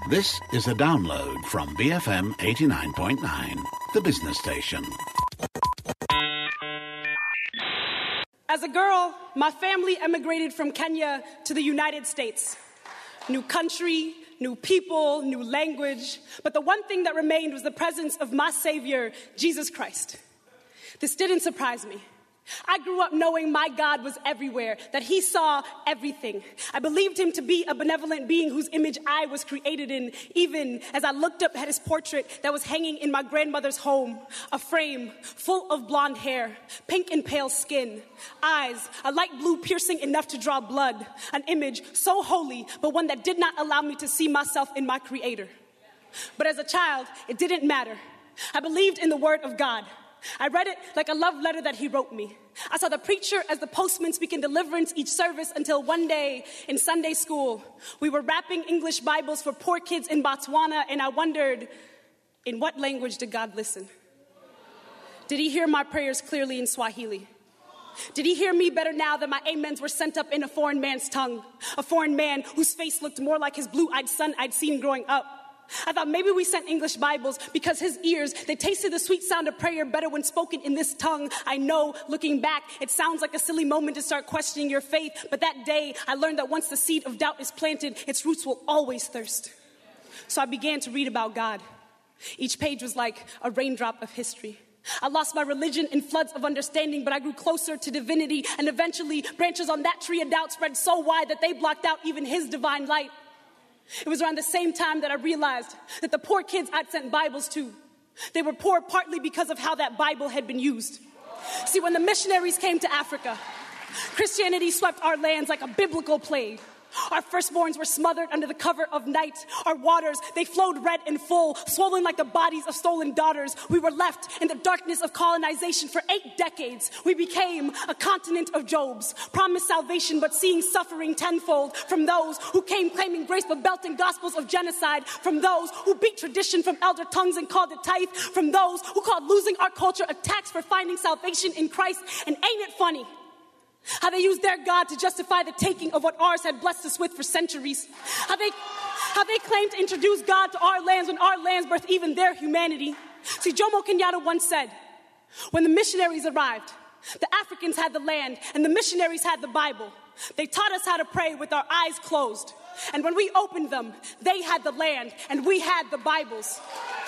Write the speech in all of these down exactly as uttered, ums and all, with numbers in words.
This is a download from B F M eighty-nine point nine, the business station. As a girl, my family emigrated from Kenya to the United States. New country, new people, new language. But the one thing that remained was the presence of my Savior, Jesus Christ. This didn't surprise me. I grew up knowing my God was everywhere, that he saw everything. I believed him to be a benevolent being whose image I was created in, even as I looked up at his portrait that was hanging in my grandmother's home, a frame full of blonde hair, pink and pale skin, eyes, a light blue piercing enough to draw blood, an image so holy, but one that did not allow me to see myself in my creator. But as a child, it didn't matter. I believed in the word of God. I read it like a love letter that he wrote me. I saw the preacher as the postman speaking deliverance each service until one day in Sunday school, we were wrapping English Bibles for poor kids in Botswana, and I wondered, in what language did God listen? Did he hear my prayers clearly in Swahili? Did he hear me better now that my amens were sent up in a foreign man's tongue? A foreign man whose face looked more like his blue-eyed son I'd seen growing up. I thought maybe we sent English Bibles because his ears, they tasted the sweet sound of prayer better when spoken in this tongue. I know, looking back, it sounds like a silly moment to start questioning your faith, but that day I learned that once the seed of doubt is planted, its roots will always thirst. So I began to read about God. Each page was like a raindrop of history. I lost my religion in floods of understanding, but I grew closer to divinity, and eventually branches on that tree of doubt spread so wide that they blocked out even his divine light. It was around the same time that I realized that the poor kids I'd sent Bibles to, they were poor partly because of how that Bible had been used. See, when the missionaries came to Africa, Christianity swept our lands like a biblical plague. Our firstborns were smothered under the cover of night. Our waters, they flowed red and full, swollen like the bodies of stolen daughters. We were left in the darkness of colonization for eight decades. We became a continent of Jobs, promised salvation but seeing suffering tenfold from those who came claiming grace but belting gospels of genocide, from those who beat tradition from elder tongues and called it tithe, from those who called losing our culture a tax for finding salvation in Christ. And ain't it funny how they used their God to justify the taking of what ours had blessed us with for centuries? How they, how they claimed to introduce God to our lands when our lands birthed even their humanity. See, Jomo Kenyatta once said, when the missionaries arrived, the Africans had the land and the missionaries had the Bible. They taught us how to pray with our eyes closed. And when we opened them, they had the land and we had the Bibles.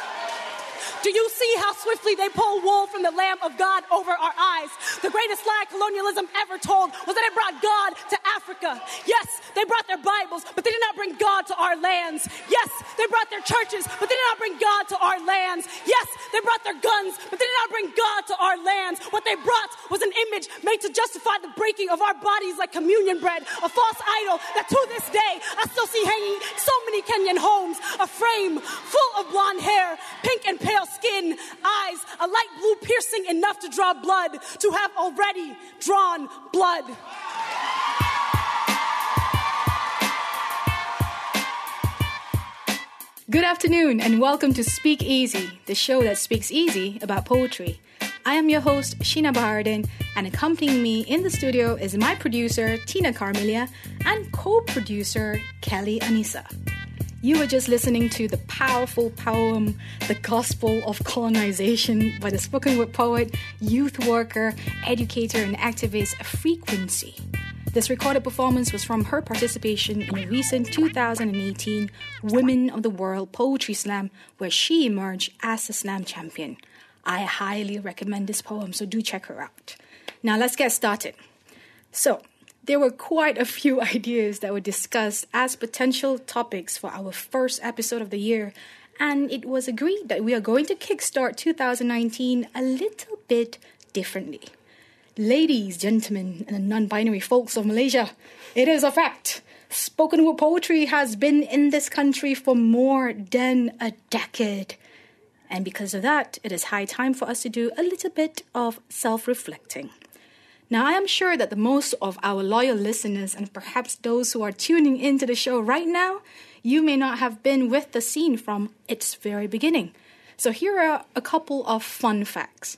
Do you see how swiftly they pull wool from the Lamb of God over our eyes? The greatest lie colonialism ever told was that it brought God to Africa. Yes, they brought their Bibles, but they did not bring God to our lands. Yes, they brought their churches, but they did not bring God to our lands. Yes, they brought their guns, but they did not bring God to our lands. What they brought was an image made to justify the breaking of our bodies like communion bread, a false idol that to this day I still see hanging in so many Kenyan homes, a frame full of blonde hair, pink and pale skin, eyes, a light blue piercing enough to draw blood, to have already drawn blood. Good afternoon and welcome to Speak Easy, the show that speaks easy about poetry. I am your host, Sheena Bahardin, and accompanying me in the studio is my producer, Tina Carmelia, and co-producer, Kelly Anissa. You were just listening to the powerful poem, The Gospel of Colonization, by the spoken word poet, youth worker, educator, and activist Frequency. This recorded performance was from her participation in the recent two thousand eighteen Women of the World Poetry Slam, where she emerged as the slam champion. I highly recommend this poem, so do check her out. Now let's get started. So, there were quite a few ideas that were discussed as potential topics for our first episode of the year, and it was agreed that we are going to kickstart two thousand nineteen a little bit differently. Ladies, gentlemen, and the non-binary folks of Malaysia, it is a fact. Spoken word poetry has been in this country for more than a decade. And because of that, it is high time for us to do a little bit of self-reflecting. Now, I am sure that the most of our loyal listeners, and perhaps those who are tuning into the show right now, you may not have been with the scene from its very beginning. So here are a couple of fun facts.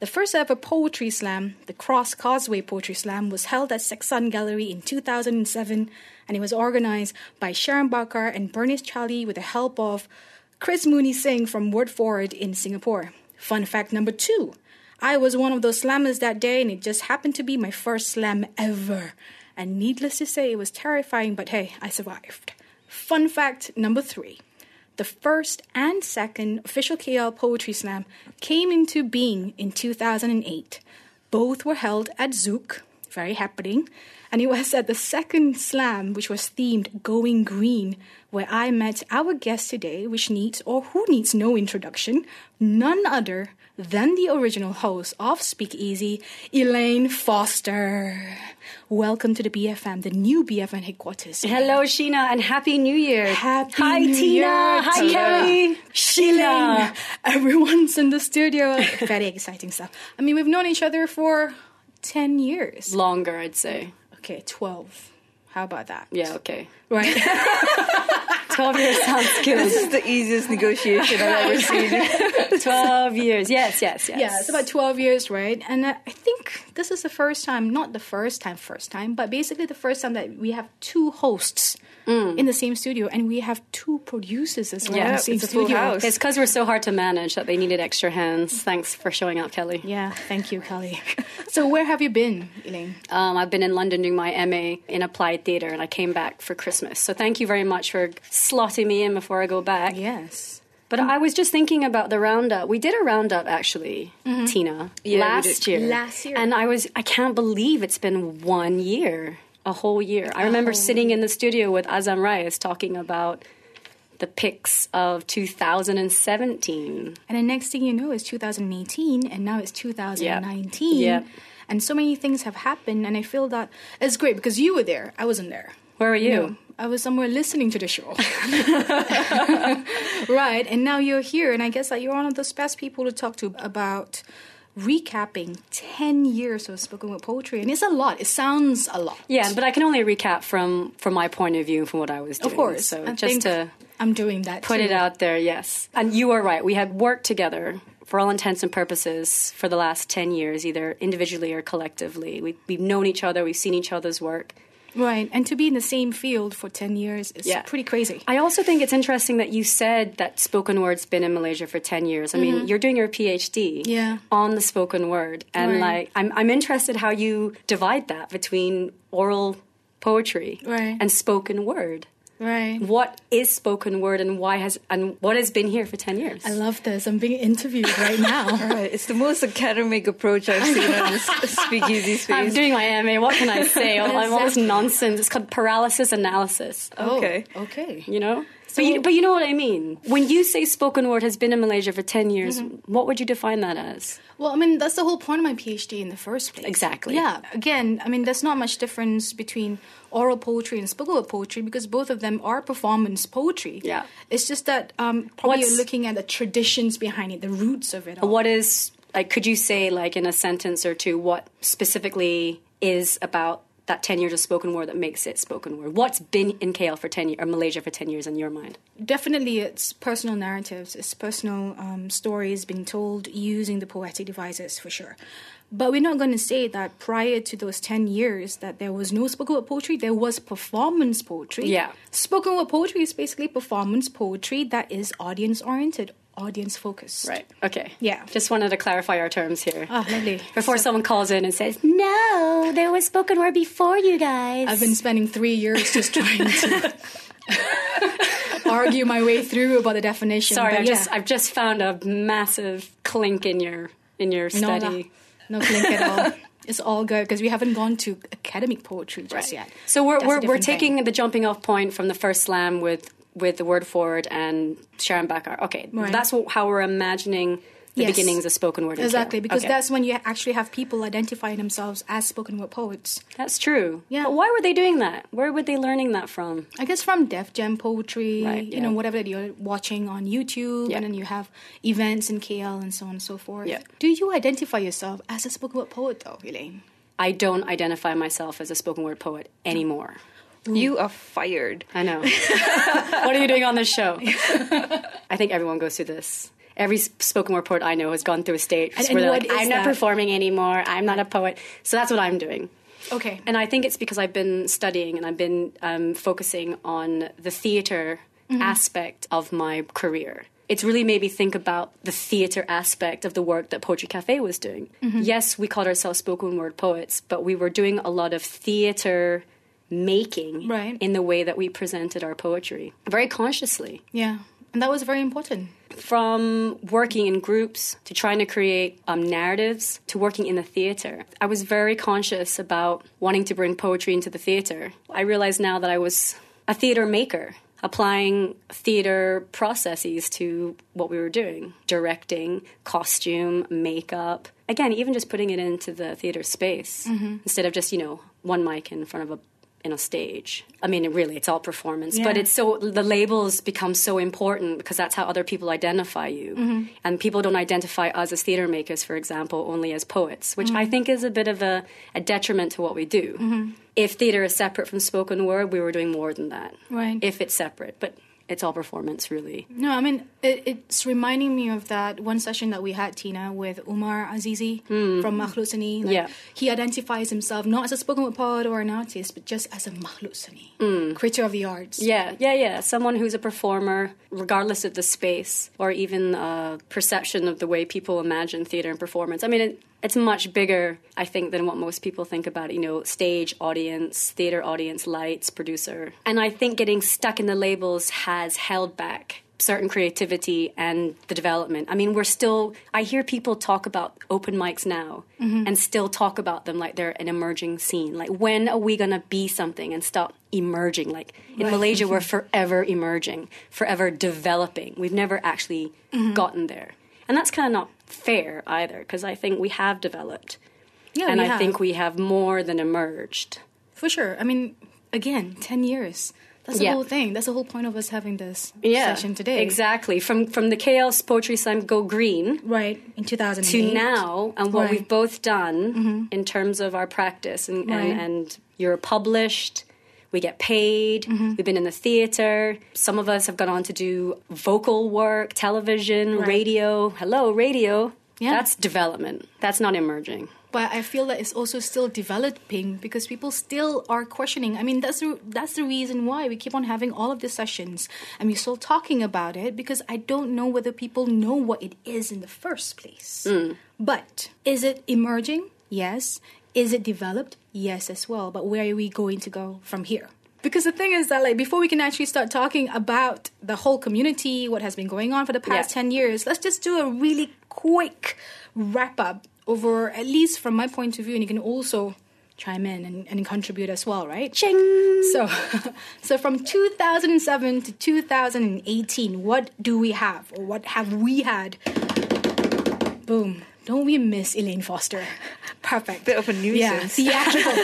The first ever poetry slam, the Cross Causeway Poetry Slam, was held at Seksan Gallery in two thousand seven, and it was organized by Sharon Bakar and Bernice Charlie with the help of Chris Mooney Singh from Word Forward in Singapore. Fun fact number two, I was one of those slammers that day, and it just happened to be my first slam ever. And needless to say, it was terrifying, but hey, I survived. Fun fact number three. The first and second official K L Poetry Slam came into being in two thousand eight. Both were held at Zouk, very happening, and it was at the second slam, which was themed Going Green, where I met our guest today, which needs, or who needs no introduction, none other than the original host of Speak Easy, Elaine Foster. Welcome to the B F M, the new B F M headquarters. Hello, Sheena, and Happy New Year. Happy Hi, New Tina. Year. Hi, Tina. Kelly. Sheena. Everyone's in the studio. Very exciting stuff. I mean, we've known each other for ten years. Longer, I'd say. Okay, twelve. How about that? Yeah, okay. Right. twelve years sounds good. This is the easiest negotiation I've ever seen. twelve years. Yes, yes, yes. Yeah, it's about twelve years, right? And uh, I think this is the first time, not the first time, first time, but basically the first time that we have two hosts mm. in the same studio, and we have two producers as well yeah, in the same it's a full studio. house. It's because we're so hard to manage that they needed extra hands. Thanks for showing up, Kelly. Yeah, thank you, Kelly. So where have you been, Elaine? Um, I've been in London doing my M A in Applied Theatre, and I came back for Christmas. So thank you very much for slotting me in before I go back. Yes. But I was just thinking about the roundup. We did a roundup, actually, mm-hmm. Tina, yeah, last year. Last year. And I was, I can't believe it's been one year, a whole year. I remember oh. sitting in the studio with Azam Reyes talking about the picks of two thousand seventeen. And the next thing you know is two thousand eighteen, and now it's two thousand nineteen. Yep. Yep. And so many things have happened, and I feel that it's great because you were there. I wasn't there. Where were you? you know, I was somewhere listening to the show. Right, and now you're here, and I guess that you're one of those best people to talk to about recapping ten years of spoken word poetry. And it's a lot. It sounds a lot. Yeah, but I can only recap from, from my point of view and from what I was doing. Of course. So I just to I'm doing that put too. it out there, yes. And you are right. We had worked together for all intents and purposes for the last ten years, either individually or collectively. We, we've known each other. We've seen each other's work. Right, and to be in the same field for ten years is yeah. pretty crazy. I also think it's interesting that you said that spoken word's been in Malaysia for ten years. I mm-hmm. mean, you're doing your PhD yeah. on the spoken word. And, right. like, I'm, I'm interested how you divide that between oral poetry right. and spoken word. Right. What is spoken word, and why has and what has been here for ten years? I love this. I'm being interviewed right now. Right. It's the most academic approach I've seen on this Speakeasy space. I'm doing my M A. What can I say? Oh, I'm all this nonsense. It's called paralysis analysis. Okay. Oh, okay. You know? So, but, you, but you know what I mean. When you say spoken word has been in Malaysia for ten years, mm-hmm. what would you define that as? Well, I mean, that's the whole point of my PhD in the first place. Exactly. Yeah. Again, I mean, there's not much difference between oral poetry and spoken word poetry because both of them are performance poetry. Yeah. It's just that um, probably What's, you're looking at the traditions behind it, the roots of it all. What is, like, could you say, like, in a sentence or two, what specifically is about that ten years of spoken word that makes it spoken word? What's been in K L for ten years, or Malaysia for ten years in your mind? Definitely it's personal narratives, it's personal um, stories being told using the poetic devices for sure. But we're not going to say that prior to those ten years that there was no spoken word poetry, there was performance poetry. Yeah. Spoken word poetry is basically performance poetry that is audience-oriented, audience-focused. Right. Okay. Yeah. Just wanted to clarify our terms here. Ah, lovely. Before So- someone calls in and says, no, there was spoken word before you guys. I've been spending three years just trying to argue my way through about the definition. Sorry, but I yeah. just, I've just found a massive clink in your in your No, study. no, no clink at all. It's all good because we haven't gone to academic poetry just Right. yet. So we're That's a we're, we're different taking thing. the jumping off point from the first slam with with the Word Forward and Sharon Bakar. Okay, Right. that's what, how we're imagining the Yes. beginnings of spoken word. in Exactly, K L. because Okay. that's when you actually have people identifying themselves as spoken word poets. That's true. Yeah. But why were they doing that? Where were they learning that from? I guess from Def Jam poetry, Right, you yeah. know, whatever that you're watching on YouTube, Yeah. and then you have events in K L and so on and so forth. Yeah. Do you identify yourself as a spoken word poet, though, Elaine? I don't identify myself as a spoken word poet anymore. You are fired. I know. What are you doing on this show? I think everyone goes through this. Every spoken word poet I know has gone through a stage And- where and they're what like, is I'm not that? performing anymore. I'm not a poet. So that's what I'm doing. Okay. And I think it's because I've been studying and I've been um, focusing on the theater Mm-hmm. aspect of my career. It's really made me think about the theater aspect of the work that Poetry Cafe was doing. Mm-hmm. Yes, we called ourselves spoken word poets, but we were doing a lot of theater making Right. in the way that we presented our poetry, very consciously. Yeah. And that was very important. From working in groups to trying to create um, narratives to working in the theater, I was very conscious about wanting to bring poetry into the theater. I realize now that I was a theater maker, applying theater processes to what we were doing, directing, costume, makeup. Again, even just putting it into the theater space instead of just, you know, one mic in front of a in a stage. I mean, it really, it's all performance. Yeah. But it's so, the labels become so important because that's how other people identify you. Mm-hmm. And people don't identify us as theater makers, for example, only as poets, which Mm-hmm. I think is a bit of a, a detriment to what we do. Mm-hmm. If theater is separate from spoken word, we were doing more than that. Right. If it's separate. But it's all performance, really. No, I mean, it, it's reminding me of that one session that we had, Tina, with Umar Azizi from Makhlut Sani. Like, Yeah. He identifies himself not as a spoken word poet or an artist, but just as a Makhlut Sani, creature of the arts. Yeah, yeah, yeah. Someone who's a performer, regardless of the space or even uh, perception of the way people imagine theater and performance. I mean, it, it's much bigger, I think, than what most people think about it. You know, stage, audience, theater audience, lights, producer. And I think getting stuck in the labels has held back certain creativity and the development. I mean, we're still, I hear people talk about open mics now and still talk about them like they're an emerging scene. Like, when are we going to be something and stop emerging? Like, in Malaysia, we're forever emerging, forever developing. We've never actually gotten there. And that's kind of not fair either, because I think we have developed. Yeah, and we I have. think we have more than emerged. For sure. I mean, again, ten years. That's the Yeah. whole thing. That's the whole point of us having this Yeah, session today. exactly. From from the K L Poetry Slam Go Green Right, in two thousand eight. to now, and what Right. we've both done in terms of our practice, and, Right. and, and you're published. We get paid. Mm-hmm. We've been in the theater. Some of us have gone on to do vocal work, television, Right. radio. Hello, radio. Yeah. That's development. That's not emerging. But I feel that it's also still developing because people still are questioning. I mean, that's the, that's the reason why we keep on having all of these sessions and we're still talking about it, because I don't know whether people know what it is in the first place. But is it emerging? Yes. Is it developed? Yes, as well. But where are we going to go from here? Because the thing is that, like, before we can actually start talking about the whole community, what has been going on for the past Yeah. ten years, let's just do a really quick wrap up over, at least from my point of view, and you can also chime in and, and contribute as well, right? Ching! So, so from two thousand seven to two thousand eighteen, what do we have, or what have we had? Boom. Don't we miss Elaine Foster? Perfect. Bit of a Yeah, nuisance. theatrical.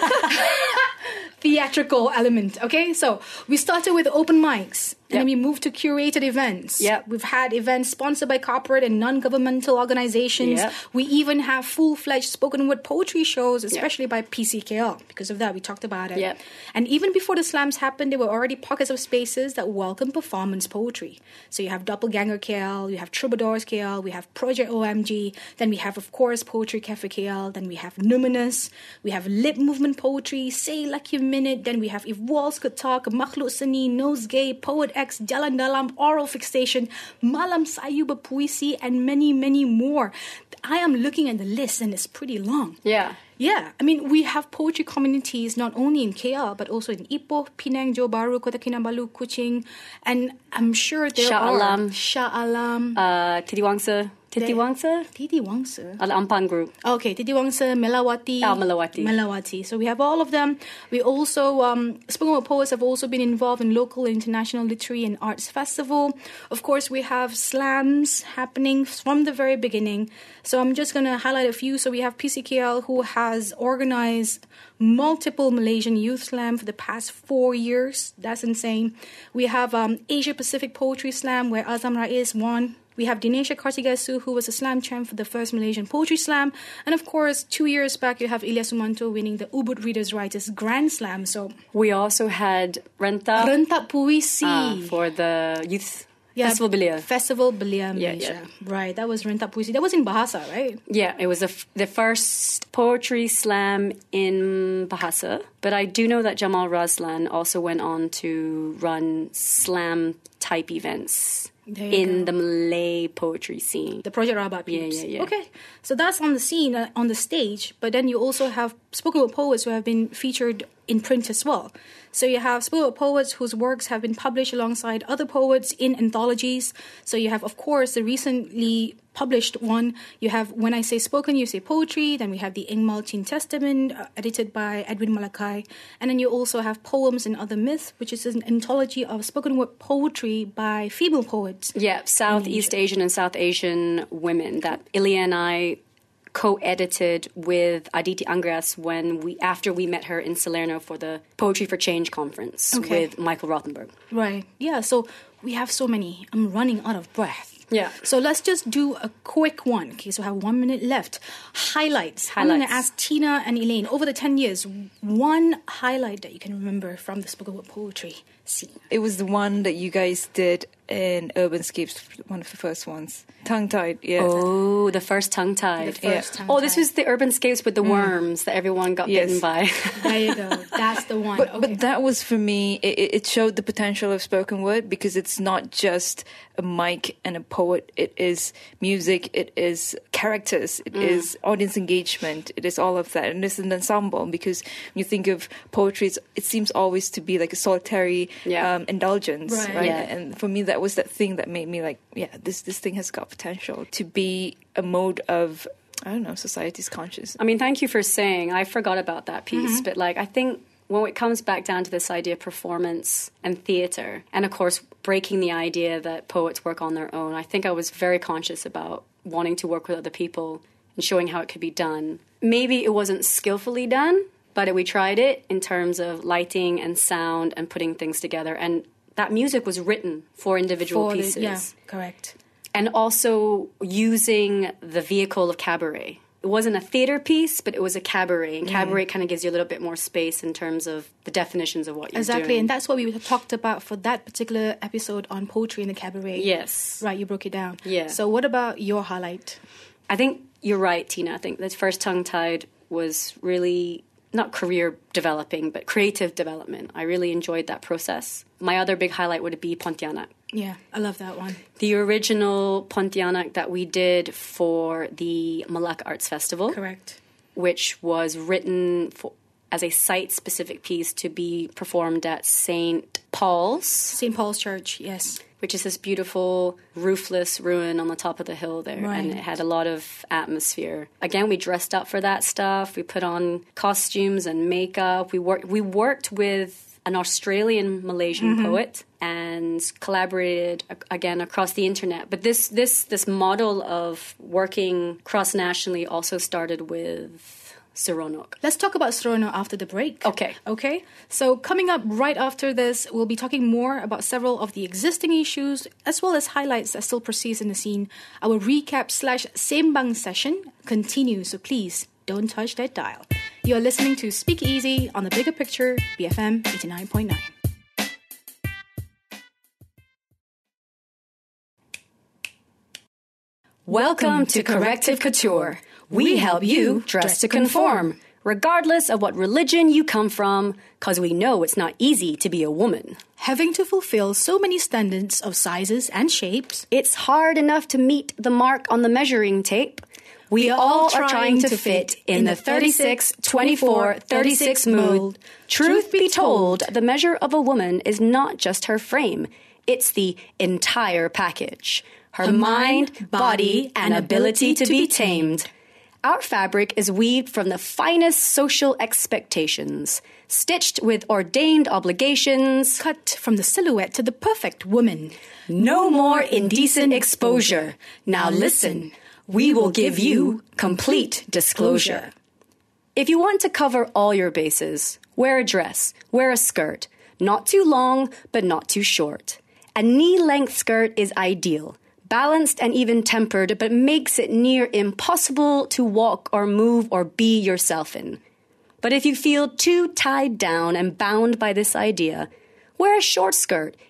Theatrical element. Okay, so we started with open mics, and Yep. then we moved to curated events. Yep. We've had events sponsored by corporate and non-governmental organizations. Yep. We even have full-fledged spoken word poetry shows, especially by P C K L. Because of that, we talked about it. Yep. And even before the slams happened, there were already pockets of spaces that welcome performance poetry. So you have Doppelganger K L, you have Troubadours K L, we have Project O M G, then we have, of course, Poetry Cafe K L, then we have Numinous, we have Lip Movement Poetry, Say Like You Minute, then we have If Walls Could Talk, Makhlut Sani, Nosegay, Poet X, Jalan Dalam, Oral Fixation, Malam Sayuba Puisi, and many, many more. I am looking at the list and it's pretty long. Yeah. Yeah, I mean, we have poetry communities not only in K L, but also in Ipoh, Penang, Johor Bahru, Kota Kinabalu, Kuching, and I'm sure there Shah are... Alam. Shah Alam. Uh, Titi Wangsa. Titi Wangsa? Titi Wangsa. Al Ampang Group. Okay, Titi Wangsa, Melawati. Oh, Melawati. Melawati. So we have all of them. We also, um, spoken word poets have also been involved in local and international literary and arts festival. Of course, we have slams happening from the very beginning. So I'm just going to highlight a few. So we have P C K L, who has organized multiple Malaysian youth slam for the past four years. That's insane. We have um, Asia Pacific Poetry Slam, where Azam Rais won. We have Dinesha Kartigasu, who was a slam champ for the first Malaysian Poetry Slam. And of course, two years back, you have Ilyas Sumanto winning the Ubud Readers Writers Grand Slam. So, We also had Renta Rentak Puisi. uh, for the youth Yeah, Festival Belia. Festival Belia Yeah, Malaysia. yeah. Right, that was Rentap Puisi. That was in Bahasa, right? Yeah, it was the f- the first poetry slam in Bahasa. But I do know that Jamal Razlan also went on to run slam-type events There you in go. the Malay poetry scene. The Project Rabat peeps. Yeah, yeah, yeah. Okay, so that's on the scene, uh, on the stage, but then you also have spoken word poets who have been featured in print as well. So you have spoken word poets whose works have been published alongside other poets in anthologies. So you have, of course, the recently published one. You have When I Say Spoken, You Say Poetry. Then we have the Ingmal Chin Testament, uh, edited by Edwin Malakai. And then you also have Poems and Other Myths, which is an anthology of spoken word poetry by female poets. Yeah, Southeast Asian and South Asian women that Ilya and I co-edited with Aditi Angras when we after we met her in Salerno for the Poetry for Change conference Okay. with Michael Rothenberg. Right. Yeah, so we have so many. I'm running out of breath. Yeah. So let's just do a quick one. Okay, so I have one minute left. Highlights. I'm going to Highlights. ask Tina and Elaine, over the ten years, one highlight that you can remember from the spoken word poetry scene. It was the one that you guys did in Urbanscapes, one of the first ones. Tongue-tied, yeah. Oh, the first tongue-tied. The first Yeah. Oh, this tongue-tied. was the Urbanscapes with the worms that everyone got Yes. bitten by. There you go. That's the one. But, okay. but that was, for me, it, it showed the potential of spoken word because it's not just a mic and a poet. It is music, it is characters, it is audience engagement, it is all of that. And it's an ensemble because when you think of poetry, it's, it seems always to be like a solitary Yeah. um, indulgence, Right. right? Yeah. And for me, that was that thing that made me like, yeah, this, this thing has got potential to be a mode of, I don't know, society's conscious. I mean, thank you for saying. I forgot about that piece, but like I think when it comes back down to this idea of performance and theater, and of course breaking the idea that poets work on their own, I think I was very conscious about wanting to work with other people and showing how it could be done. Maybe it wasn't skillfully done, but we tried it in terms of lighting and sound and putting things together. And that music was written for individual For the- pieces. yeah, correct. And also using the vehicle of cabaret. It wasn't a theater piece, but it was a cabaret. And cabaret kind of gives you a little bit more space in terms of the definitions of what you're Exactly, doing. and that's what we talked about for that particular episode on poetry in the cabaret. Yes. Right, you broke it down. Yeah. So what about your highlight? I think you're right, Tina. I think this first tongue-tied was really not career developing, but creative development. I really enjoyed that process. My other big highlight would be Pontianak. Yeah, I love that one. The original Pontianak that we did for the Malacca Arts Festival. Correct. Which was written for, as a site-specific piece to be performed at Saint Paul's, Saint Paul's Church, yes. which is this beautiful roofless ruin on the top of the hill there. Right. And it had a lot of atmosphere. Again, we dressed up for that stuff. We put on costumes and makeup. We worked, we worked with an Australian Malaysian Mm-hmm. poet and collaborated a- again across the internet. But this this this model of working cross-nationally also started with Seronok. Let's talk about Seronok after the break. Okay. Okay. So coming up right after this, we'll be talking more about several of the existing issues as well as highlights that still persists in the scene. Our recap slash sembang session continues, so please don't touch that dial. You're listening to Speak Easy on the Bigger Picture, B F M eighty-nine point nine. Welcome to Corrective Couture. We help you dress to conform, regardless of what religion you come from, because we know it's not easy to be a woman. Having to fulfill so many standards of sizes and shapes, It's hard enough to meet the mark on the measuring tape. We all are trying to fit in the thirty-six, twenty-four, thirty-six mold. Truth be told, the measure of a woman is not just her frame. It's the entire package. Her mind, body, and ability to be tamed. Our fabric is weaved from the finest social expectations, stitched with ordained obligations. cut from the silhouette to the perfect woman. No more indecent exposure. Now listen, we will give you complete disclosure. If you want to cover all your bases, wear a dress, wear a skirt. Not too long, but not too short. A knee-length skirt is ideal. Balanced and even tempered, but makes it near impossible to walk or move or be yourself in. But if you feel too tied down and bound by this idea, wear a short skirt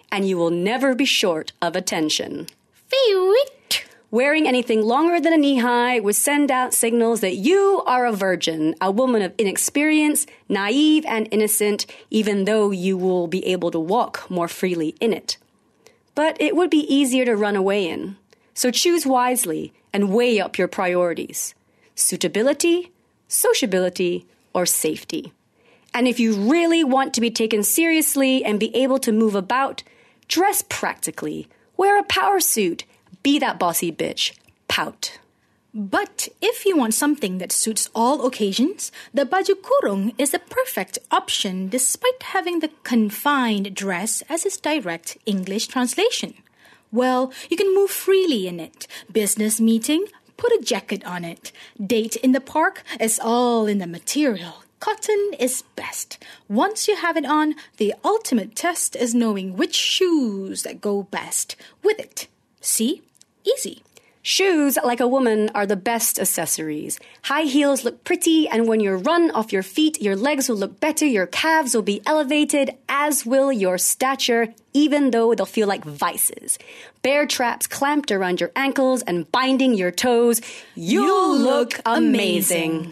and you will never be short of attention. Favorite. Wearing anything longer than a knee-high would send out signals that you are a virgin, a woman of inexperience, naive and innocent, even though you will be able to walk more freely in it. But it would be easier to run away in. So choose wisely and weigh up your priorities. Suitability, sociability, or safety. And if you really want to be taken seriously and be able to move about, dress practically. Wear a power suit. Be that bossy bitch. Pout. But if you want something that suits all occasions, the baju kurung is the perfect option despite having the confined dress as its direct English translation. Well, you can move freely in it. Business meeting, put a jacket on it. Date in the park, it's all in the material. Cotton is best. Once you have it on, the ultimate test is knowing which shoes that go best with it. See? Easy. Shoes, like a woman, are the best accessories. High heels look pretty, and when you run off your feet, your legs will look better, your calves will be elevated, as will your stature, even though they'll feel like vices. Bear traps clamped around your ankles and binding your toes. You'll, You'll look, look amazing. amazing.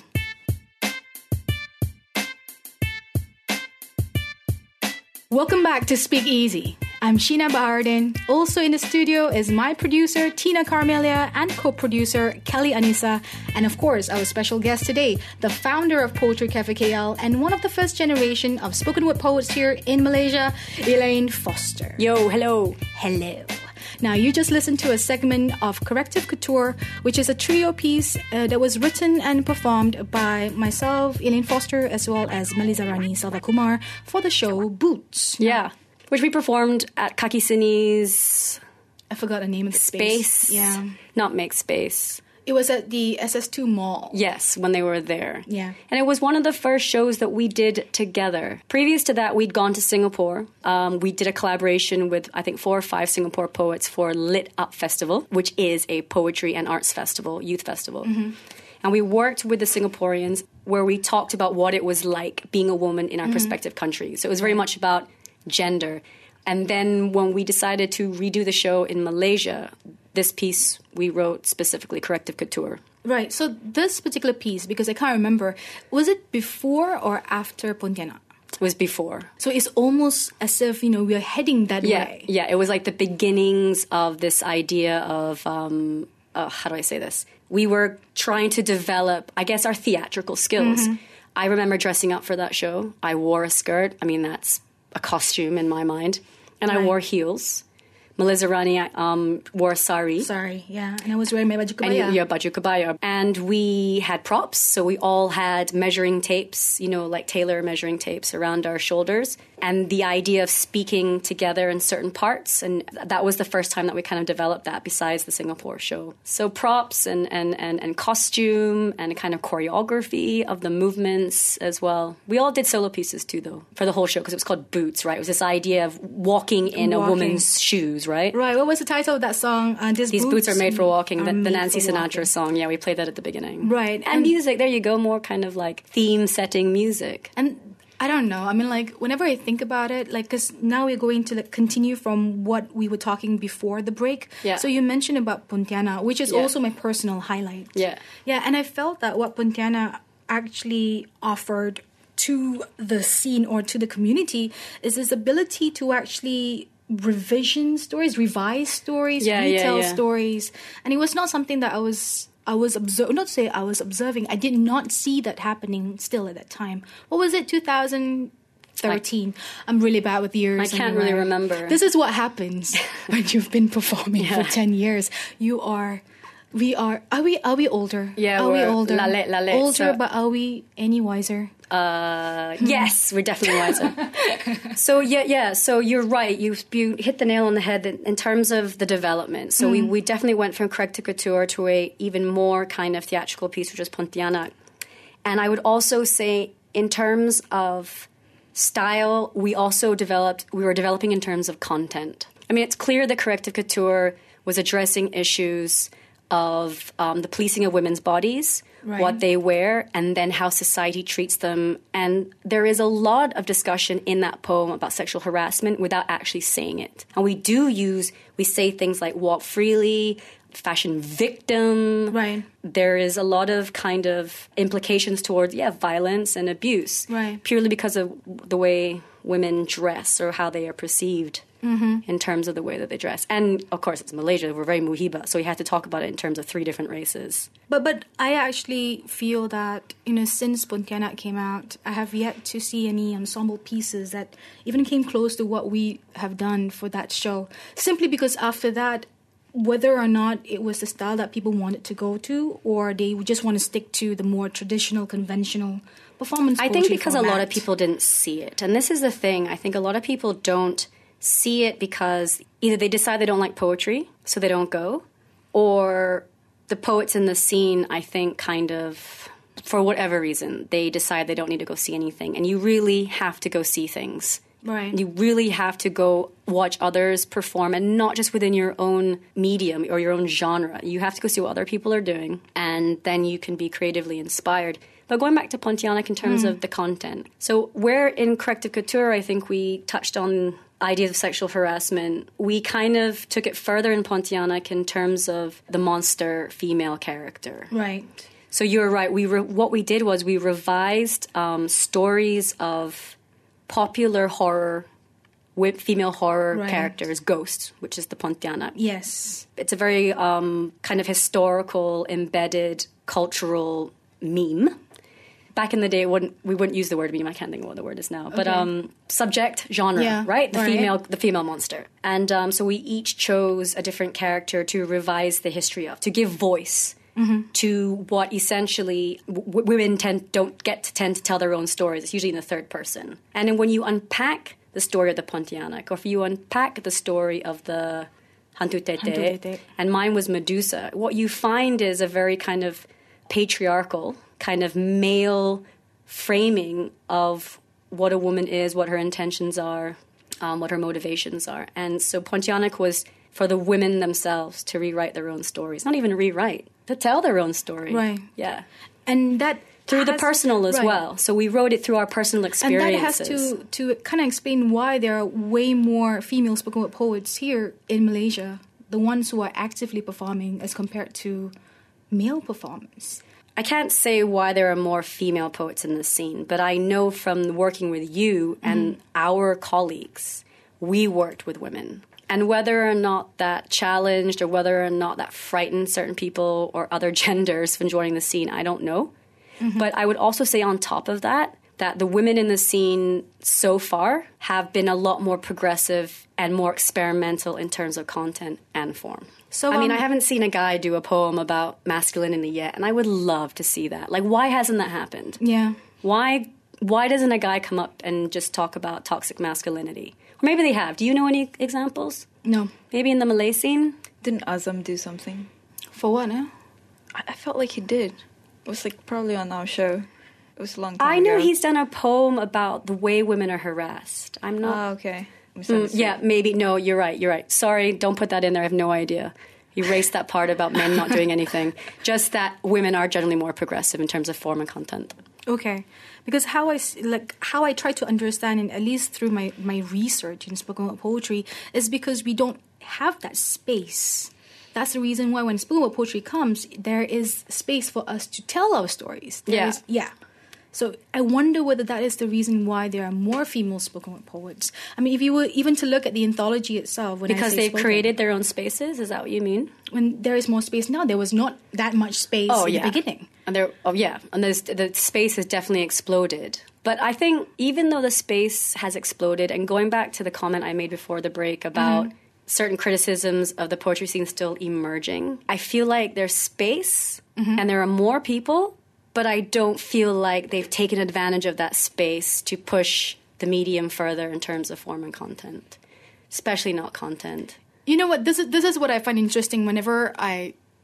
Welcome back to Speak Easy. I'm Sheena Bahardin. Also in the studio is my producer, Tina Carmelia, and co-producer, Kelly Anissa, and of course, our special guest today, the founder of Poetry Cafe K L and one of the first generation of spoken word poets here in Malaysia, Elaine Foster. Yo, hello. Hello. Now, you just listened to a segment of Corrective Couture, which is a trio piece uh, that was written and performed by myself, Elaine Foster, as well as Melizarani Salvakumar for the show Boots. Yeah. Which we performed at Kaki Sini's... I forgot the name of the space. Space. Yeah. Not Make Space. It was at the S S two Mall. Yes, when they were there. Yeah. And it was one of the first shows that we did together. Previous to that, we'd gone to Singapore. Um, we did a collaboration with, I think, four or five Singapore poets for Lit Up Festival, which is a poetry and arts festival, youth festival. Mm-hmm. And we worked with the Singaporeans where we talked about what it was like being a woman in our mm-hmm. respective countries. So it was very much about gender. And then when we decided to redo the show in Malaysia, this piece we wrote specifically Corrective Couture. Right. So this particular piece, because I can't remember, was it before or after Pontianak? It was before. So it's almost as if, you know, we're heading that yeah, way. Yeah, it was like the beginnings of this idea of, um, uh, how do I say this? We were trying to develop, I guess, our theatrical skills. Mm-hmm. I remember dressing up for that show. I wore a skirt. I mean, that's a costume in my mind. And right. I wore heels. Melizarani um, wore a sari. Sari, yeah. And I was wearing my baju And kebaya. your baju kebaya. And we had props. So we all had measuring tapes, you know, like tailor measuring tapes around our shoulders. And the idea of speaking together in certain parts. And that was the first time that we kind of developed that besides the Singapore show. So props and, and, and, and costume and kind of choreography of the movements as well. We all did solo pieces too, though, for the whole show because it was called Boots, right? It was this idea of walking in walking. a woman's shoes, right? Right. What was the title of that song? Uh, These boots, boots are made for walking. The, the Nancy Sinatra walking. song. Yeah, we played that at the beginning. Right. And, and music. There you go. More kind of like theme-setting music. And I don't know. I mean, like, whenever I think about it, like, because now we're going to like, continue from what we were talking before the break. Yeah. So you mentioned about Pontianak, which is yeah. also my personal highlight. Yeah. Yeah, and I felt that what Pontianak actually offered to the scene or to the community is this ability to actually revision stories, revise stories, yeah, retell yeah, yeah. stories. And it was not something that I was... I was observing, not to say I was observing, I did not see that happening still at that time. What was it, two thousand thirteen? I, I'm really bad with years. I can't really remember. This is what happens when you've been performing yeah. for ten years. You are, we are, are we Are we older? Yeah, are we we're older? lale, lale, older, so. But are we any wiser? Uh, yes, we're definitely wiser. So yeah, yeah. So you're right. You you hit the nail on the head in, in terms of the development. So mm. we, we definitely went from Corrective Couture to a even more kind of theatrical piece, which is Pontianak. And I would also say, in terms of style, we also developed. We were developing in terms of content. I mean, it's clear that Corrective Couture was addressing issues of um, the policing of women's bodies, right. what they wear, and then how society treats them. And there is a lot of discussion in that poem about sexual harassment without actually saying it. And we do use, we say things like walk freely, fashion victim. Right. There is a lot of kind of implications towards, yeah, violence and abuse. Right. Purely because of the way women dress or how they are perceived. Mm-hmm. In terms of the way that they dress. And, of course, it's Malaysia. We're very muhiba, so we have to talk about it in terms of three different races. But but I actually feel that, you know, since Pontianak came out, I have yet to see any ensemble pieces that even came close to what we have done for that show. Simply because after that, whether or not it was the style that people wanted to go to, or they would just want to stick to the more traditional, conventional performance I poetry think because format. a lot of people didn't see it. And this is the thing. I think a lot of people don't see it because either they decide they don't like poetry, so they don't go, or the poets in the scene, I think, kind of, for whatever reason, they decide they don't need to go see anything. And you really have to go see things. Right. You really have to go watch others perform, and not just within your own medium or your own genre. You have to go see what other people are doing, and then you can be creatively inspired. But going back to Pontianak in terms mm. of the content. So where in Corrective Couture, I think we touched on ideas of sexual harassment, we kind of took it further in Pontianak in terms of the monster female character. Right. So you're right. We re- what we did was we revised um, stories of popular horror, with female horror right. characters, ghosts, which is the Pontianak. Yes. It's a very um, kind of historical, embedded, cultural meme. Back in the day, it wouldn't, we wouldn't use the word meme. I can't think of what the word is now. But okay. um, subject, genre, yeah, right? The right. female the female monster. And um, so we each chose a different character to revise the history of, to give voice mm-hmm. to what essentially w- women tend don't get to tend to tell their own stories. It's usually in the third person. And then when you unpack the story of the Pontianak, or if you unpack the story of the Hantu Tete, Hantu Tete, and mine was Medusa, what you find is a very kind of patriarchal, kind of male framing of what a woman is, what her intentions are, um, what her motivations are. And so Pontianak was for the women themselves to rewrite their own stories. Not even rewrite, to tell their own story. Right. Yeah. And that through has, the personal as right. well. So we wrote it through our personal experiences. And that has to, to kind of explain why there are way more female spoken word poets here in Malaysia, the ones who are actively performing as compared to male performers. I can't say why there are more female poets in the scene, but I know from working with you and mm. our colleagues, we worked with women. And whether or not that challenged or whether or not that frightened certain people or other genders from joining the scene, I don't know. Mm-hmm. But I would also say on top of that, that the women in the scene so far have been a lot more progressive and more experimental in terms of content and form. So I mean, um, I haven't seen a guy do a poem about masculinity yet, and I would love to see that. Like, why hasn't that happened? Yeah. Why why doesn't a guy come up and just talk about toxic masculinity? Or maybe they have. Do you know any examples? No. Maybe in the Malay scene? Didn't Azam do something? For what, no? I, I felt like he did. It was like probably on our show. It was a long time I know ago. he's done a poem about the way women are harassed. I'm not... Oh, okay. Mm, yeah, maybe. No, you're right. You're right. Sorry, don't put that in there. I have no idea. Erase that part about men not doing anything. Just that women are generally more progressive in terms of form and content. Okay. Because how I, like, how I try to understand, and at least through my, my research in spoken word poetry, is because we don't have that space. That's the reason why when spoken word poetry comes, there is space for us to tell our stories. There yeah. Is, yeah. So I wonder whether that is the reason why there are more female spoken word poets. I mean, if you were even to look at the anthology itself, when because I say they've spoken, created their own spaces, is that what you mean? When there is more space now, there was not that much space oh, in yeah. the beginning. And there, oh yeah, and there's, the space has definitely exploded. But I think even though the space has exploded, and going back to the comment I made before the break about mm-hmm. certain criticisms of the poetry scene still emerging, I feel like there's space mm-hmm. and there are more people. But I don't feel like they've taken advantage of that space to push the medium further in terms of form and content, especially not content. You know what? This is this is what I find interesting whenever I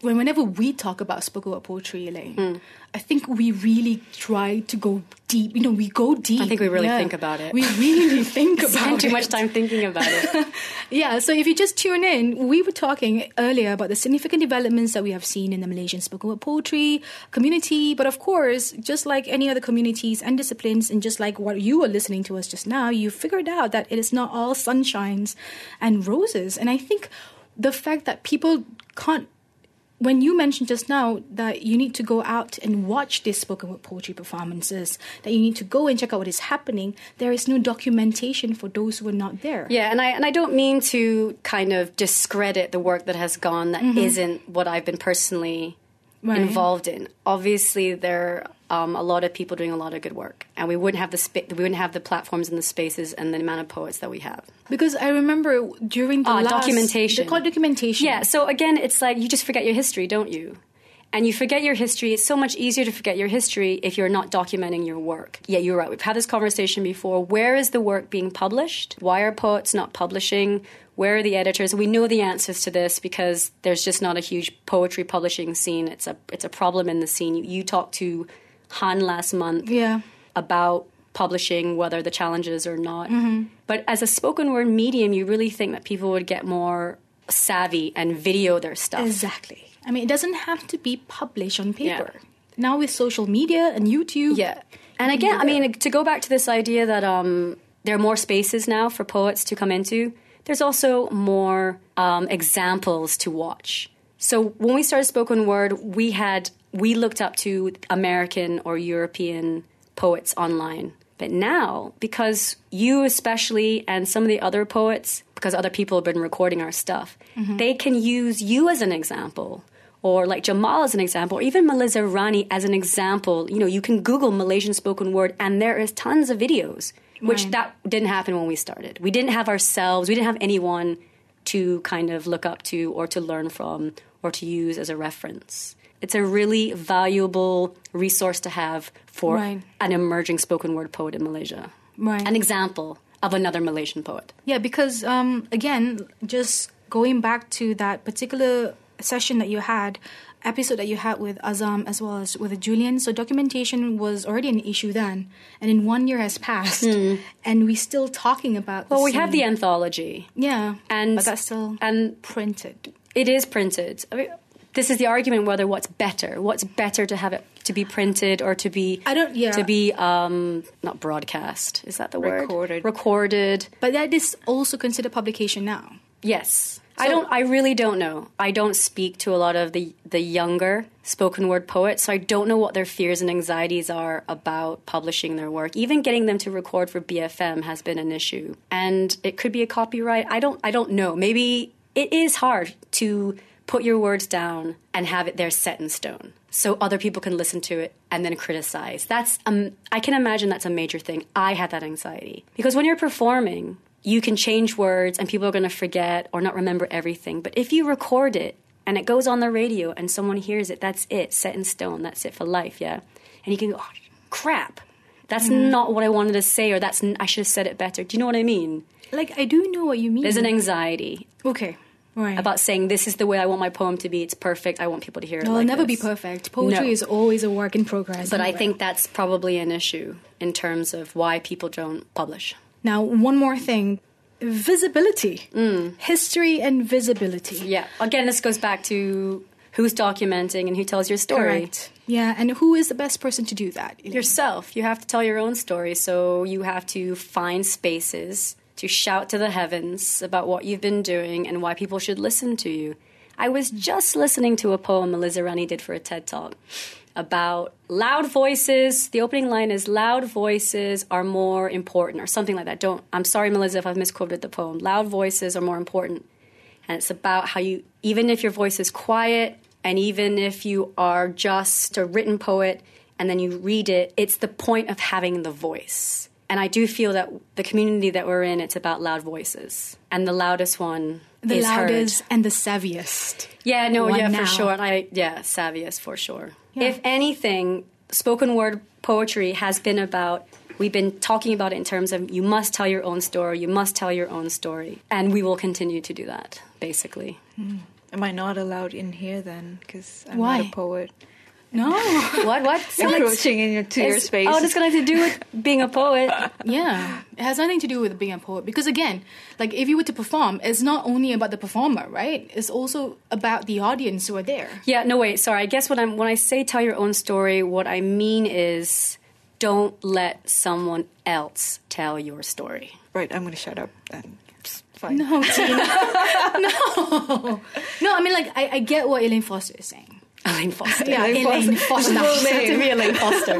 when whenever we talk about spoken word poetry, Elaine, mm. I think we really try to go deep. You know, we go deep. I think we really yeah. think about it. We really think about Spend too it. much time thinking about it. Yeah, so if you just tune in, we were talking earlier about the significant developments that we have seen in the Malaysian spoken word poetry community. But of course, just like any other communities and disciplines, and just like what you were listening to us just now, you figured out that it is not all sunshines and roses. And I think the fact that people can't, when you mentioned just now that you need to go out and watch these spoken word poetry performances, that you need to go and check out what is happening, there is no documentation for those who are not there. Yeah, and I and I don't mean to kind of discredit the work that has gone that mm-hmm. isn't what I've been personally right. involved in. Obviously, there are um, a lot of people doing a lot of good work, and we wouldn't have the spa- we wouldn't have the platforms and the spaces and the amount of poets that we have. Because I remember during the uh, last... documentation. They call it documentation. Yeah, so again, it's like you just forget your history, don't you? And you forget your history. It's so much easier to forget your history if you're not documenting your work. Yeah, you're right. We've had this conversation before. Where is the work being published? Why are poets not publishing? Where are the editors? We know the answers to this because there's just not a huge poetry publishing scene. It's a it's a problem in the scene. You, you talked to Han last month yeah. about publishing, whether the challenges or not. Mm-hmm. But as a spoken word medium, you really think that people would get more savvy and video their stuff. Exactly. I mean, it doesn't have to be published on paper. Yeah. Now with social media and YouTube. Yeah. And again, I mean, to go back to this idea that um, there are more spaces now for poets to come into, there's also more um, examples to watch. So when we started spoken word, we had we looked up to American or European poets online. But now, because you especially and some of the other poets, because other people have been recording our stuff, mm-hmm. they can use you as an example, or like Jamal as an example, or even Melissa Rani as an example. You know, you can Google Malaysian spoken word, and there is tons of videos, which right. that didn't happen when we started. We didn't have ourselves, we didn't have anyone to kind of look up to or to learn from or to use as a reference. It's a really valuable resource to have for right. an emerging spoken word poet in Malaysia. Right. An example of another Malaysian poet. Yeah, because, um, again, just going back to that particular session that you had, episode that you had with Azam as well as with Julian, so documentation was already an issue then, and in one year has passed, mm. and we're still talking about Well, the we same. have the anthology. Yeah, and but that's still and printed. It is printed. I mean, this is the argument whether what's better. What's better to have it to be printed or to be I don't yeah to be um not broadcast. Is that the word? Recorded. Recorded. But that is also considered publication now. Yes. So, I don't I really don't know. I don't speak to a lot of the the younger spoken word poets, so I don't know what their fears and anxieties are about publishing their work. Even getting them to record for B F M has been an issue. And it could be a copyright. I don't I don't know. Maybe it is hard to put your words down and have it there set in stone so other people can listen to it and then criticize. That's um, I can imagine that's a major thing. I had that anxiety. Because when you're performing, you can change words and people are going to forget or not remember everything. But if you record it and it goes on the radio and someone hears it, that's it, set in stone. That's it for life, yeah? And you can go, oh, crap, that's mm-hmm. not what I wanted to say, or that's I should have said it better. Do you know what I mean? Like, I do know what you mean. There's an anxiety. Okay. Right. About saying, this is the way I want my poem to be. It's perfect. I want people to hear it It'll like never this. be perfect. Poetry No. is always a work in progress. But anyway. I think that's probably an issue in terms of why people don't publish. Now, one more thing. Visibility. Mm. History and visibility. Yeah. Again, this goes back to who's documenting and who tells your story. Correct. Yeah, and who is the best person to do that? Elaine? Yourself. You have to tell your own story. So you have to find spaces to shout to the heavens about what you've been doing and why people should listen to you. I was just listening to a poem Melissa Rani did for a TED Talk about loud voices. The opening line is, loud voices are more important, or something like that. Don't. I'm sorry, Melissa, if I've misquoted the poem. Loud voices are more important. And it's about how you, even if your voice is quiet, and even if you are just a written poet, and then you read it, it's the point of having the voice. And I do feel that the community that we're in, it's about loud voices. And the loudest one the is loudest heard. and the savviest. Yeah, no, one yeah, now. for sure. I yeah, savviest for sure. Yeah. If anything, spoken word poetry has been about, we've been talking about it in terms of you must tell your own story, you must tell your own story. And we will continue to do that, basically. Mm. Am I not allowed in here then? Because I'm Why? not a poet. No. What? What? Encroaching in your, to your It's- space. Oh, it's got to do with being a poet. Yeah, it has nothing to do with being a poet. Because again, like if you were to perform, it's not only about the performer, right? It's also about the audience who are there. Yeah, no, wait, sorry. I guess what I'm, when I say tell your own story, what I mean is don't let someone else tell your story. Right, I'm going to shut up then. It's fine. No, Tina. no. No, I mean, like, I, I get what Elaine Foster is saying. Elaine Foster. Yeah, Elaine Foster. It's had to be Elaine Foster.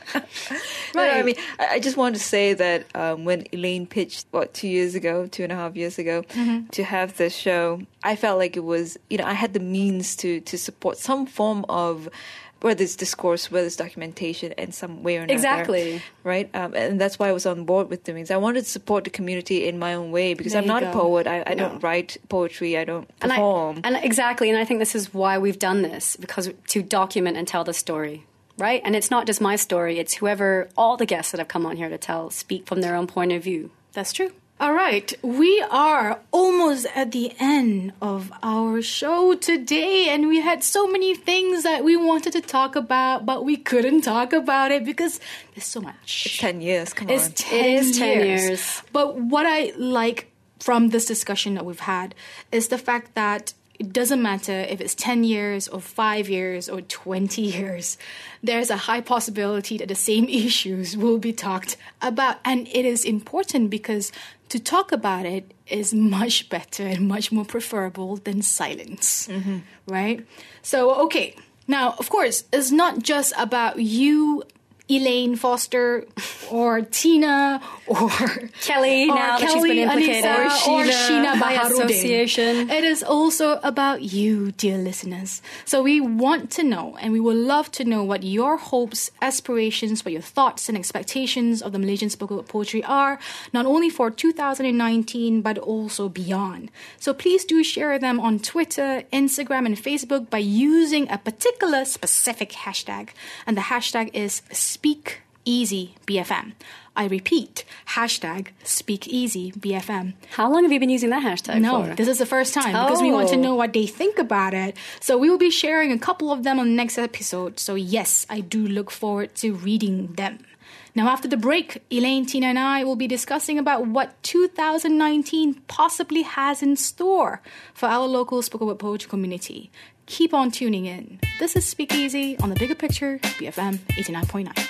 No, I mean, I I just want to say that um, when Elaine pitched, what, two years ago, two and a half years ago, Mm-hmm. to have this show, I felt like it was, you know, I had the means to, to support some form of, whether it's discourse, whether it's documentation in some way or another. Exactly. Right? Um, and that's why I was on board with doing this. I wanted to support the community in my own way because There I'm you not go. a poet. I, I No. don't write poetry. I don't And I- perform. And exactly, and I think this is why we've done this, because to document and tell the story, right? And it's not just my story, it's whoever, all the guests that have come on here to tell, speak from their own point of view. That's true. All right, we are almost at the end of our show today, and we had so many things that we wanted to talk about, but we couldn't talk about it because there's so much. ten years, come It's on. ten It is ten years. years. But what I like from this discussion that we've had is the fact that it doesn't matter if it's ten years or five years or twenty years. There's a high possibility that the same issues will be talked about. And it is important because to talk about it is much better and much more preferable than silence. Right? So, okay. Now, of course, it's not just about you, Elaine Foster, or Tina, or Kelly, or now that she's Kelly, been implicated. Anissa, or Sheena, Sheena by Baharudin. association. It is also about you, dear listeners. So we want to know, and we would love to know what your hopes, aspirations, what your thoughts and expectations of the Malaysian spoken word poetry are, not only for two thousand nineteen, but also beyond. So please do share them on Twitter, Instagram, and Facebook by using a particular specific hashtag. And the hashtag is Speak Easy B F M. I repeat, hashtag Speak Easy B F M. How long have you been using that hashtag No, for? this is the first time because we want to Oh. know what they think about it. So we will be sharing a couple of them on the next episode. So yes, I do look forward to reading them. Now after the break, Elaine, Tina, and I will be discussing about what two thousand nineteen possibly has in store for our local spoken word poetry community. Keep on tuning in. This is Speak Easy on the Bigger Picture, B F M eighty-nine point nine.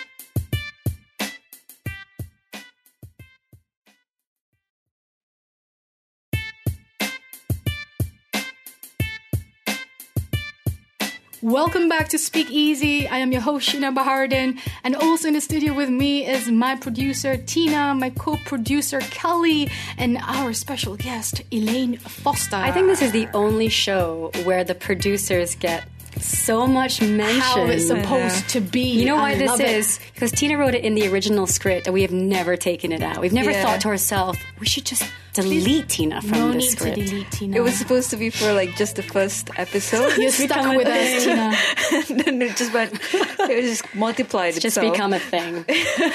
Welcome back to Speak Easy. I am your host, Sheena Baharudin. And also in the studio with me is my producer, Tina, my co-producer, Kelly, and our special guest, Elaine Foster. I think this is the only show where the producers get so much mention. how it's supposed to be. You know why I this love it. is? Because Tina wrote it in the original script, and we have never taken it out. We've never Yeah. thought to ourselves, we should just delete Tina from No the need script. to delete Tina. It was supposed to be for like just the first episode. You're stuck with us, Tina. And then it just went, it just multiplied It's just itself. become a thing.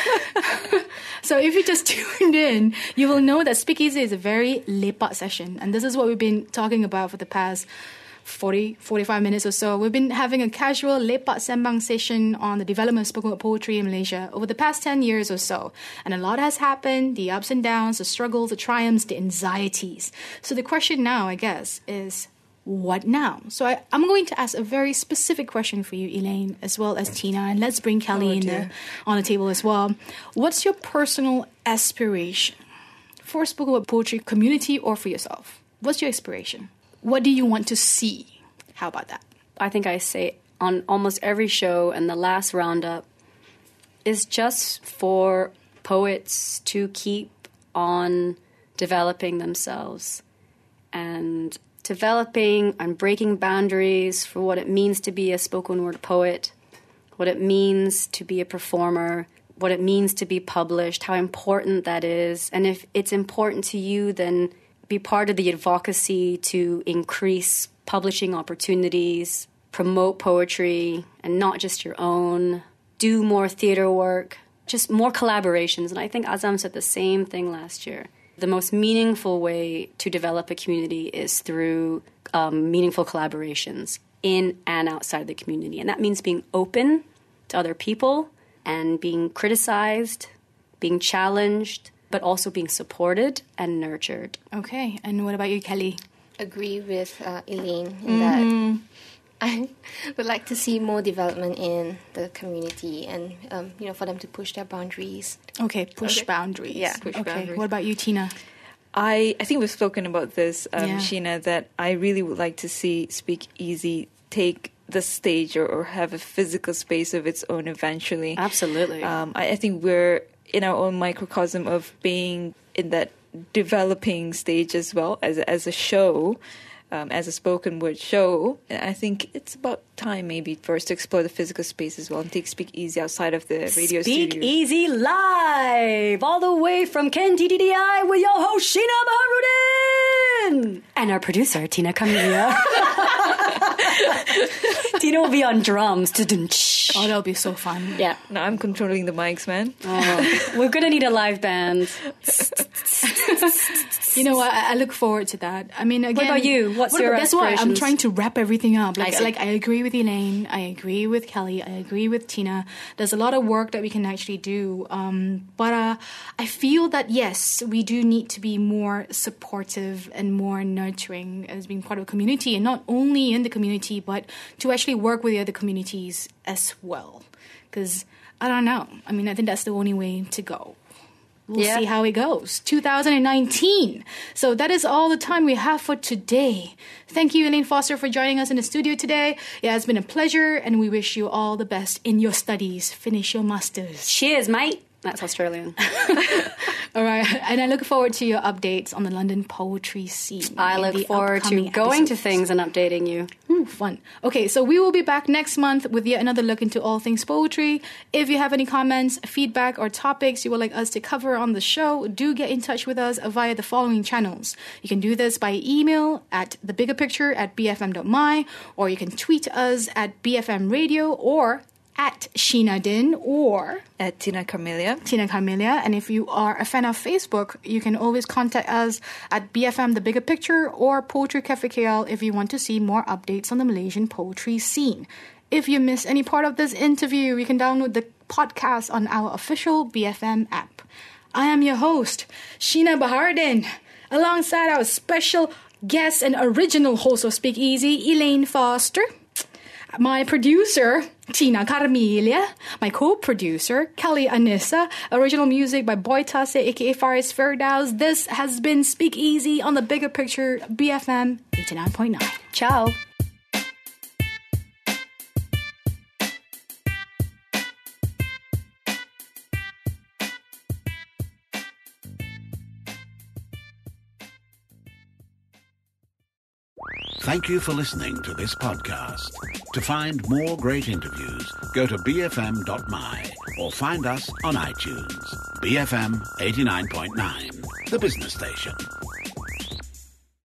So if you just tuned in, you will know that Speak Easy is a very lepak session. And this is what we've been talking about for the past forty, forty-five minutes or so. We've been having a casual lepak sembang session on the development of spoken word poetry in Malaysia over the past ten years or so. And a lot has happened, the ups and downs, the struggles, the triumphs, the anxieties. So the question now, I guess, is what now? So I, I'm going to ask a very specific question for you, Elaine, as well as Tina, and let's bring Kelly Oh, in dear. there on the table as well. What's your personal aspiration for spoken word poetry community or for yourself? What's your aspiration? What do you want to see? How about that? I think I say on almost every show, and the last roundup is just for poets to keep on developing themselves and developing and breaking boundaries for what it means to be a spoken word poet, what it means to be a performer, what it means to be published, how important that is. And if it's important to you, then be part of the advocacy to increase publishing opportunities, promote poetry, and not just your own, do more theater work, just more collaborations. And I think Azam said the same thing last year. the most meaningful way to develop a community is through um, meaningful collaborations in and outside the community. And that means being open to other people and being criticized, being challenged, but also being supported and nurtured. Okay, and what about you, Kelly? Agree with uh, Elaine in mm-hmm. that I would like to see more development in the community and, um, you know, for them to push their boundaries. Okay, push okay. boundaries. Yeah, push okay. boundaries. What about you, Tina? I, I think we've spoken about this, um, yeah. Sheena, that I really would like to see Speak Easy take the stage or, or have a physical space of its own eventually. Absolutely. Um, I, I think we're in our own microcosm of being in that developing stage as well as, as a show. Um, as a spoken word show, and I think it's about time maybe for us to explore the physical space as well and take Speak Easy outside of the radio Speak studio. Easy live, all the way from Ken T D D I with your host Sheena Baharudin and our producer Tina Camelia. Tina will be on drums. Oh, that'll be so fun. Yeah. No, I'm controlling the mics, man. Oh, we're gonna need a live band. You know, I, I look forward to that. I mean, again, what about you? What's what, your That's why aspirations? I'm trying to wrap everything up. Like, I like I agree with Elaine. I agree with Kelly. I agree with Tina. There's a lot of work that we can actually do. Um, but uh, I feel that, yes, we do need to be more supportive and more nurturing as being part of a community. And not only in the community, but to actually work with the other communities as well. Because, I don't know. I mean, I think that's the only way to go. We'll yeah. see how it goes. two thousand nineteen. So that is all the time we have for today. Thank you, Elaine Foster, for joining us in the studio today. Yeah, it's been a pleasure, and we wish you all the best in your studies. Finish your masters. Cheers, mate. That's Australian. All right. And I look forward to your updates on the London poetry scene. I look forward to going episodes. to things and updating you. Ooh, fun. Okay, so we will be back next month with yet another look into all things poetry. If you have any comments, feedback, or topics you would like us to cover on the show, do get in touch with us via the following channels. You can do this by email at thebiggerpicture at b f m dot m y, or you can tweet us at B F M Radio, or at Sheena Din, or at Tina Camelia. Tina Camelia. And if you are a fan of Facebook, you can always contact us at B F M The Bigger Picture or Poetry Cafe K L if you want to see more updates on the Malaysian poetry scene. If you miss any part of this interview, you can download the podcast on our official B F M app. I am your host, Sheena Baharudin, alongside our special guest and original host of Speak Easy, Elaine Foster. My producer, Tina Carmelia. My co-producer, Kelly Anissa. Original music by Boy Tase, aka Faris Firdaus. This has been Speak Easy on the Bigger Picture, B F M eighty-nine point nine. Ciao. Thank you for listening to this podcast. To find more great interviews, go to b f m dot m y or find us on iTunes. B F M eighty-nine point nine, the business station.